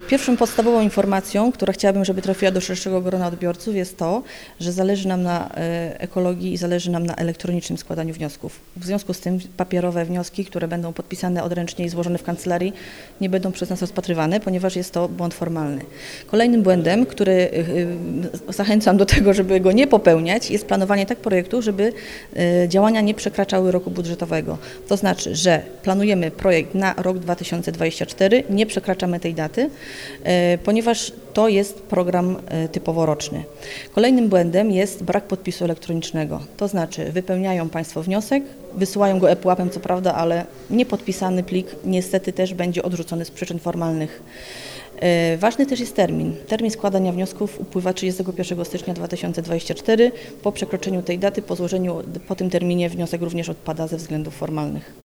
Pierwszą podstawową informacją, która chciałabym, żeby trafiła do szerszego grona odbiorców, jest to, że zależy nam na ekologii i zależy nam na elektronicznym składaniu wniosków. W związku z tym papierowe wnioski, które będą podpisane odręcznie i złożone w kancelarii, nie będą przez nas rozpatrywane, ponieważ jest to błąd formalny. Kolejnym błędem, który zachęcam do tego, żeby go nie popełniać, jest planowanie tak projektu, żeby działania nie przekraczały roku budżetowego. To znaczy, że planujemy projekt na rok 2024, nie przekraczamy tej daty, ponieważ to jest program typowo roczny. Kolejnym błędem jest brak podpisu elektronicznego. To znaczy wypełniają Państwo wniosek, wysyłają go ePUAP-em co prawda, ale niepodpisany plik niestety też będzie odrzucony z przyczyn formalnych. Ważny też jest termin. Termin składania wniosków upływa 31 stycznia 2024. Po przekroczeniu tej daty, po tym terminie wniosek również odpada ze względów formalnych.